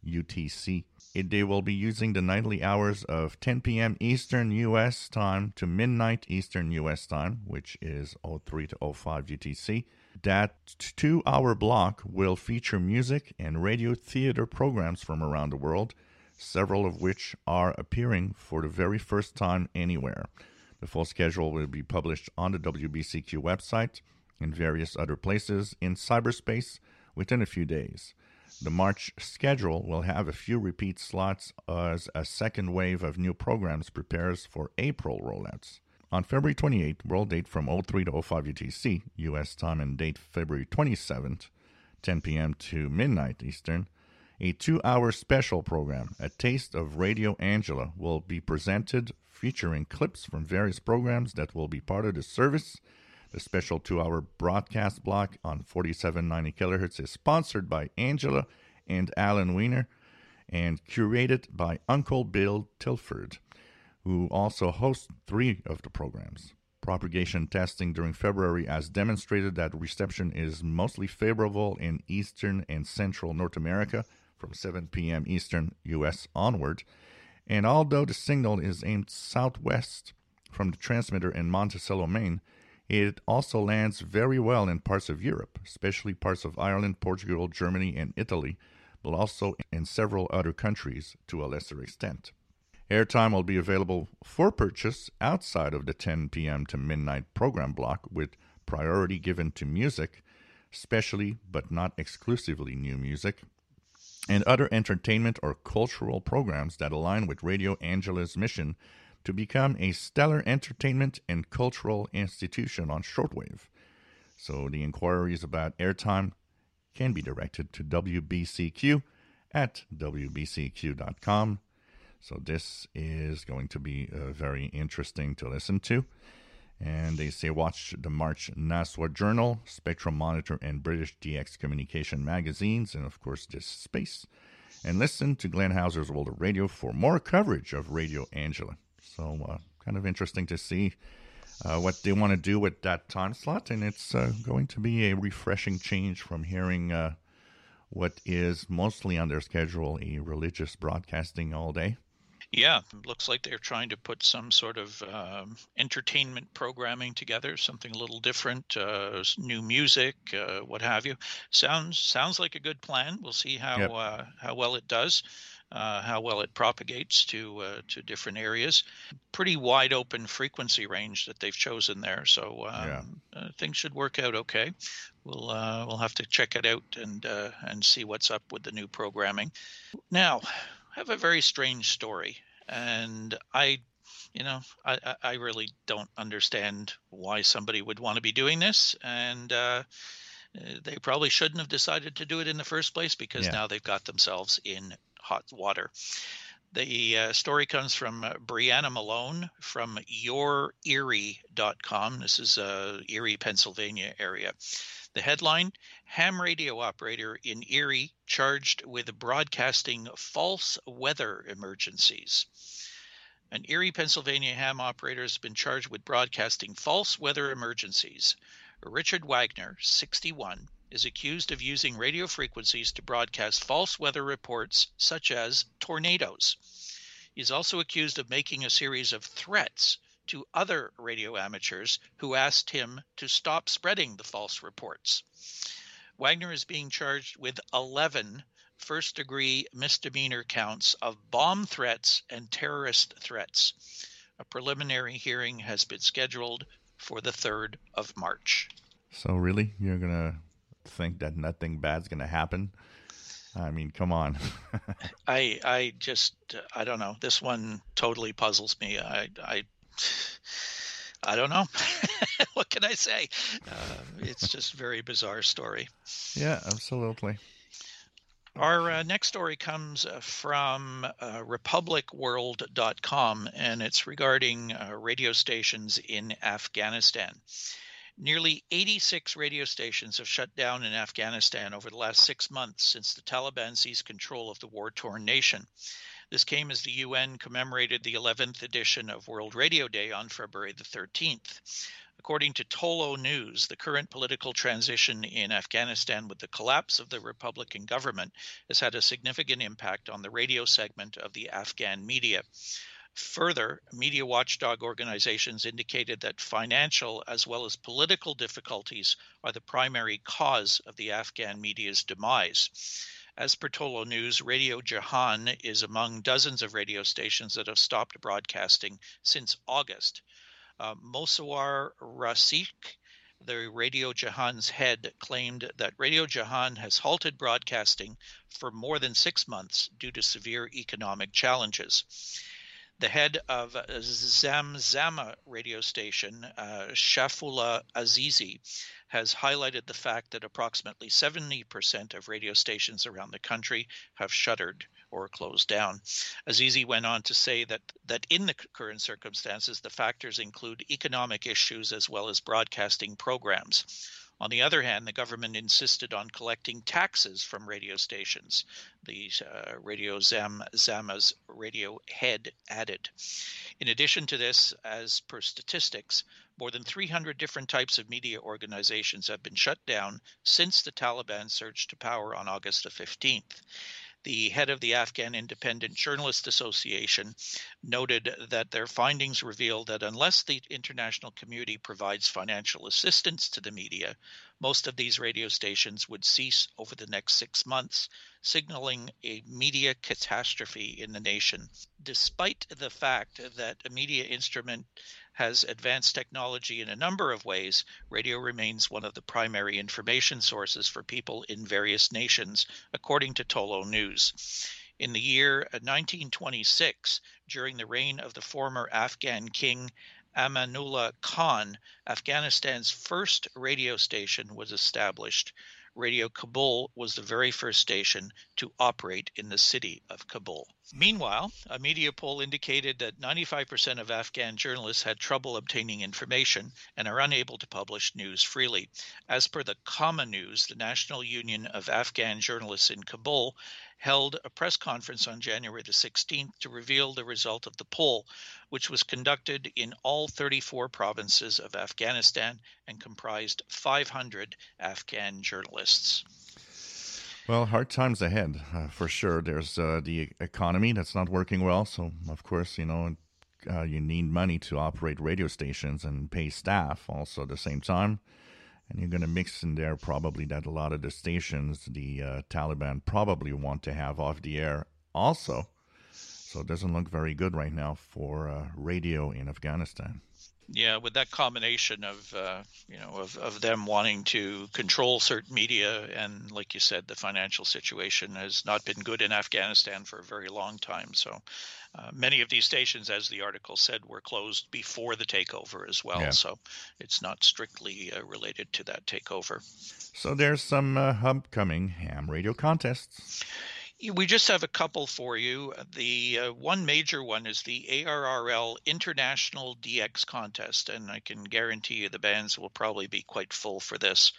UTC. They will be using the nightly hours of 10 p.m. Eastern U.S. time to midnight Eastern U.S. time, which is 03 to 05 UTC. That 2-hour block will feature music and radio theater programs from around the world, several of which are appearing for the very first time anywhere. The full schedule will be published on the WBCQ website and various other places in cyberspace within a few days. The March schedule will have a few repeat slots as a second wave of new programs prepares for April rollouts. On February 28th, world date from 03 to 05 UTC, U.S. time, and date February 27th, 10 p.m. to midnight Eastern, a 2-hour special program, A Taste of Radio Angela, will be presented featuring clips from various programs that will be part of the service. The special 2-hour broadcast block on 4790 kilohertz is sponsored by Angela and Alan Wiener and curated by Uncle Bill Tilford, who also hosts 3 of the programs. Propagation testing during February has demonstrated that reception is mostly favorable in Eastern and Central North America from 7 p.m. Eastern U.S. onward. And although the signal is aimed southwest from the transmitter in Monticello, Maine, it also lands very well in parts of Europe, especially parts of Ireland, Portugal, Germany, and Italy, but also in several other countries to a lesser extent. Airtime will be available for purchase outside of the 10 p.m. to midnight program block, with priority given to music, especially but not exclusively new music, and other entertainment or cultural programs that align with Radio Angela's mission to become a stellar entertainment and cultural institution on shortwave. So the inquiries about airtime can be directed to WBCQ at WBCQ.com. So this is going to be very interesting to listen to. And they say watch the March NASWA Journal, Spectrum Monitor, and British DX Communication magazines, and of course this space. And listen to Glenn Hauser's World of Radio for more coverage of Radio Angela. So kind of interesting to see what they want to do with that time slot. And it's going to be a refreshing change from hearing what is mostly on their schedule, a religious broadcasting all day. Yeah, looks like they're trying to put some sort of entertainment programming together, something a little different, new music, what have you. Sounds like a good plan. We'll see how well it does, how well it propagates to different areas. Pretty wide open frequency range that they've chosen there, so things should work out okay. We'll have to check it out and see what's up with the new programming. Now, have a very strange story, and I really don't understand why somebody would want to be doing this, and they probably shouldn't have decided to do it in the first place, because now they've got themselves in hot water. The story comes from Brianna Malone from YourErie.com. This is Erie, Pennsylvania area. The headline, ham radio operator in Erie charged with broadcasting false weather emergencies. An Erie, Pennsylvania ham operator has been charged with broadcasting false weather emergencies. Richard Wagner, 61, is accused of using radio frequencies to broadcast false weather reports such as tornadoes. He is also accused of making a series of threats to other radio amateurs who asked him to stop spreading the false reports. Wagner is being charged with 11 first-degree misdemeanor counts of bomb threats and terrorist threats. A preliminary hearing has been scheduled for the 3rd of March. So really, you're going to think that nothing bad's going to happen? I mean, come on. I don't know. This one totally puzzles me. I don't know. What can I say? It's just a very bizarre story. Yeah, absolutely. Our next story comes from republicworld.com, and it's regarding radio stations in Afghanistan. Nearly 86 radio stations have shut down in Afghanistan over the last 6 months since the Taliban seized control of the war-torn nation. This came as the UN commemorated the 11th edition of World Radio Day on February the 13th. According to Tolo News, the current political transition in Afghanistan with the collapse of the Republican government has had a significant impact on the radio segment of the Afghan media. Further, media watchdog organizations indicated that financial as well as political difficulties are the primary cause of the Afghan media's demise. As per Tolo News, Radio Jahan is among dozens of radio stations that have stopped broadcasting since August. Mosawar Rasik, the Radio Jahan's head, claimed that Radio Jahan has halted broadcasting for more than 6 months due to severe economic challenges. The head of Zamzama radio station, Shafullah Azizi, has highlighted the fact that approximately 70% of radio stations around the country have shuttered or closed down. Azizi went on to say that in the current circumstances, the factors include economic issues as well as broadcasting programs. On the other hand, the government insisted on collecting taxes from radio stations, the Radio Zama's radio head added. In addition to this, as per statistics, more than 300 different types of media organizations have been shut down since the Taliban surged to power on August the 15th. The head of the Afghan Independent Journalist Association noted that their findings reveal that unless the international community provides financial assistance to the media, most of these radio stations would cease over the next 6 months, signaling a media catastrophe in the nation. Despite the fact that a media instrument has advanced technology in a number of ways, radio remains one of the primary information sources for people in various nations, according to Tolo News. In the year 1926, during the reign of the former Afghan king Amanullah Khan, Afghanistan's first radio station was established. Radio Kabul was the very first station to operate in the city of Kabul. Meanwhile, a media poll indicated that 95% of Afghan journalists had trouble obtaining information and are unable to publish news freely. As per the Common News, the National Union of Afghan Journalists in Kabul held a press conference on January the 16th to reveal the result of the poll, which was conducted in all 34 provinces of Afghanistan and comprised 500 Afghan journalists. Well, hard times ahead, for sure. There's the economy that's not working well. So, of course, you need money to operate radio stations and pay staff also at the same time. And you're going to mix in there probably that a lot of the stations the Taliban probably want to have off the air also. So it doesn't look very good right now for radio in Afghanistan. Yeah, with that combination of them wanting to control certain media, and like you said, the financial situation has not been good in Afghanistan for a very long time. So many of these stations, as the article said, were closed before the takeover as well. Yeah. So it's not strictly related to that takeover. So there's some upcoming ham radio contests. We just have a couple for you. The one major one is the ARRL International DX Contest, and I can guarantee you the bands will probably be quite full for this.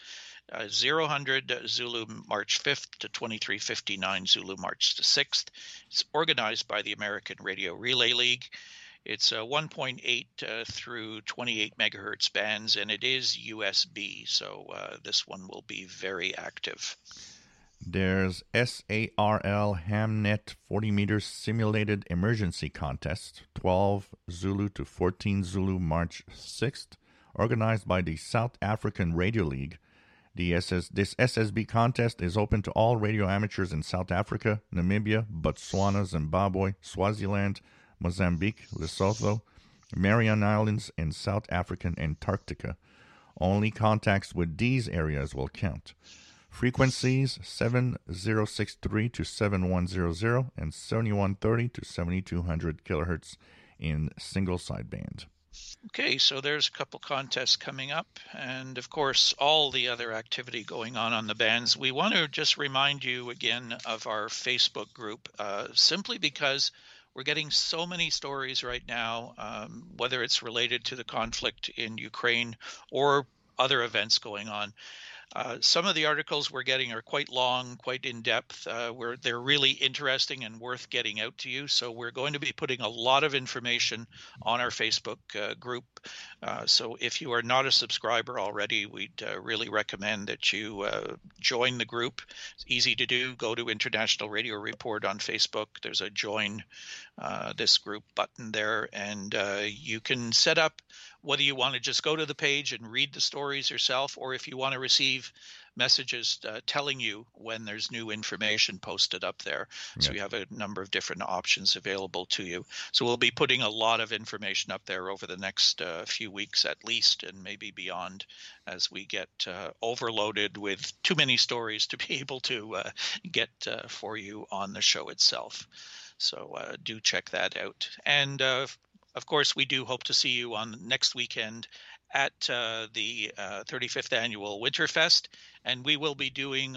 000 Zulu March 5th to 2359 Zulu March the 6th. It's organized by the American Radio Relay League. It's 1.8 through 28 megahertz bands, and it is USB, so this one will be very active. There's SARL Hamnet 40 meters simulated emergency contest, 12 Zulu to 14 Zulu March 6th, organized by the South African Radio League. This SSB contest is open to all radio amateurs in South Africa, Namibia, Botswana, Zimbabwe, Swaziland, Mozambique, Lesotho, Mariana Islands, and South African Antarctica. Only contacts with these areas will count. Frequencies 7063 to 7100 and 7130 to 7200 kilohertz in single sideband. Okay, so there's a couple contests coming up, and of course all the other activity going on the bands. We want to just remind you again of our Facebook group, simply because we're getting so many stories right now, whether it's related to the conflict in Ukraine or other events going on. Some of the articles we're getting are quite long, quite in-depth. They're really interesting and worth getting out to you. So we're going to be putting a lot of information on our Facebook group. So if you are not a subscriber already, we'd really recommend that you join the group. It's easy to do. Go to International Radio Report on Facebook. There's a join this group button there, and you can set up whether you want to just go to the page and read the stories yourself, or if you want to receive messages telling you when there's new information posted up there. Yeah. So we have a number of different options available to you. So we'll be putting a lot of information up there over the next few weeks at least, and maybe beyond, as we get overloaded with too many stories to be able to get for you on the show itself. So do check that out. And of course, we do hope to see you on next weekend at the 35th Annual Winterfest, and we will be doing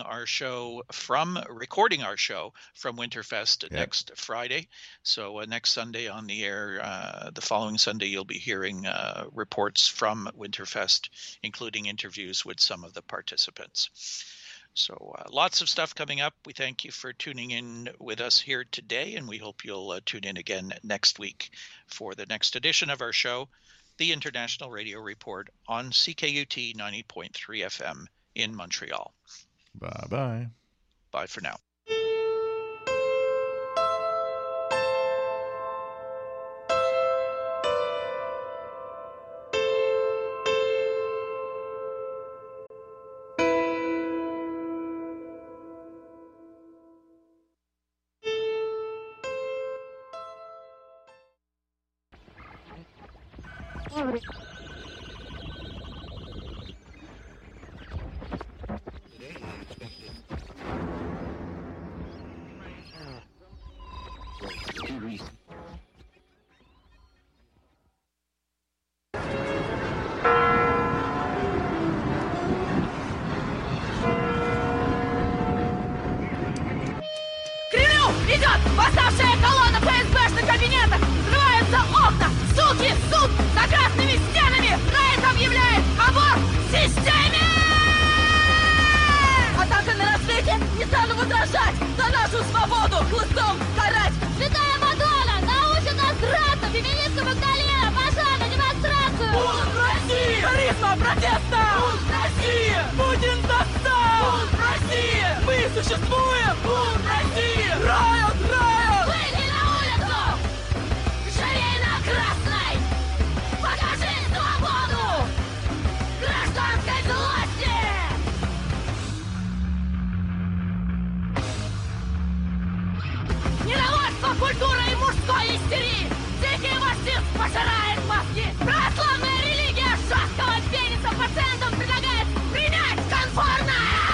recording our show from Winterfest next Friday. So next Sunday on the air, the following Sunday, you'll be hearing reports from Winterfest, including interviews with some of the participants. So lots of stuff coming up. We thank you for tuning in with us here today, and we hope you'll tune in again next week for the next edition of our show, the International Radio Report on CKUT 90.3 FM in Montreal. Bye-bye. Bye for now. Идет восставшая колонна ФСБшных кабинетов! Взрываются окна! Суки, суд за красными стенами! Райт объявляет аборт системе! Атака на рассвете! Не стану возражать! За нашу свободу хлыстом карать! Святая Мадонна научит нас драться! Феминистского колена! Пошла на демонстрацию! Бунт России! Харизма протеста! Бунт России! Путин достал! Бунт России! Мы существуем! Бунт России! Райот! Райот! Выйди на улицу! Живей на красной! Покажи свободу! Гражданской злости! Недовольство культурой и мужской истерии! Дикий марксизм пожирает мозги! Православная религия жесткого пениса пациентам предлагает принять конформность!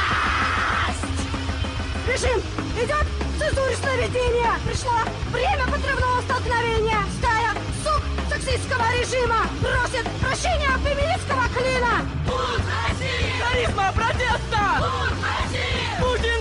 Режим! Идет цензурное ведение! Пришло время подрывного столкновения! Стая сук сексистского режима просит прощения феминистского клина! Бунт России! Харизма протеста! Бунт России! Путин